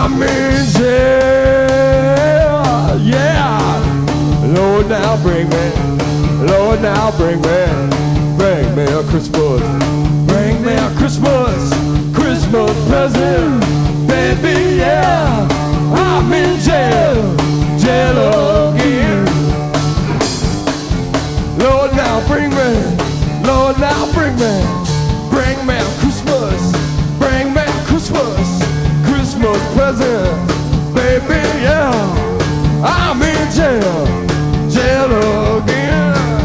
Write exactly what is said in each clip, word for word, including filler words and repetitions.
I'm in jail, yeah. Lord, now bring me, Lord, now bring me, bring me a Christmas, bring me a Christmas, Christmas present, baby, yeah. I'm in jail, jail again. Lord, now bring me, Lord, now bring me, bring me a Christmas, bring me a Christmas, Christmas present, baby, yeah. I'm in jail, jail again.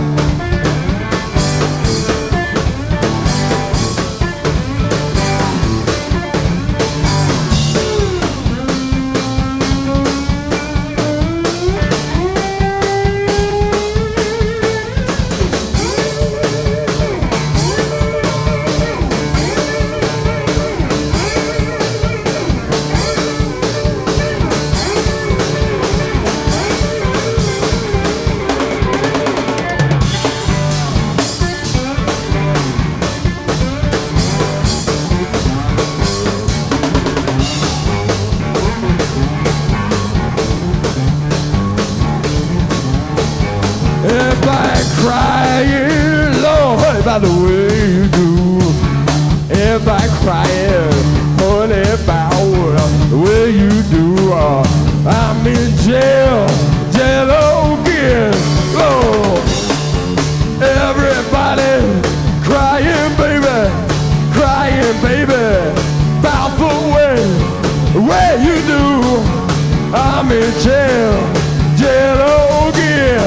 Everybody crying, Lord, about the way you do. Everybody crying, honey, about the way you do. Uh, I'm in jail, jail again, Lord. Everybody crying, baby, crying, baby, about the way, the way you do. I'm in jail, jail again.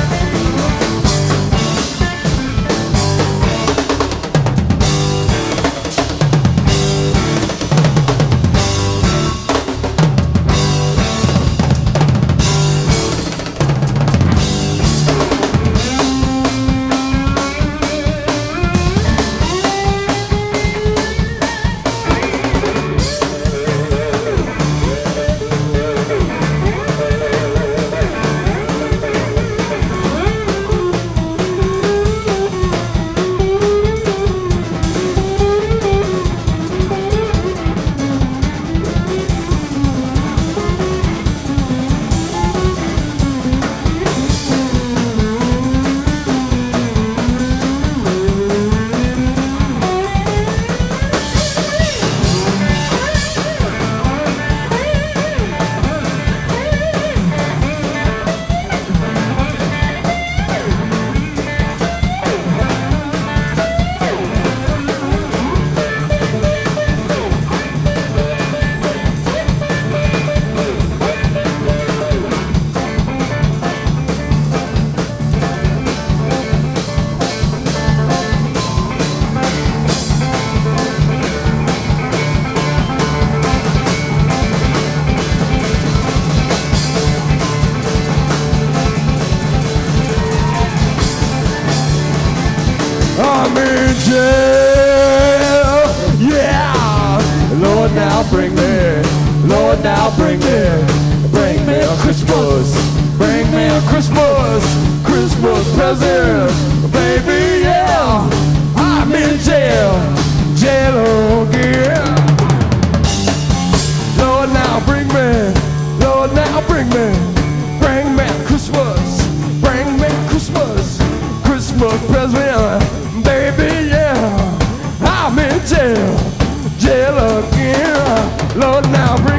I'm in jail, yeah. Lord, now bring me, Lord, now bring me, bring me a Christmas, bring me a Christmas, Christmas present, baby, yeah. I'm in jail, jail again. Lord, now bring me, Lord, now bring me, bring me a Christmas, bring me a Christmas, Christmas present. Baby, yeah, I'm in jail, jail again. Lord, now bring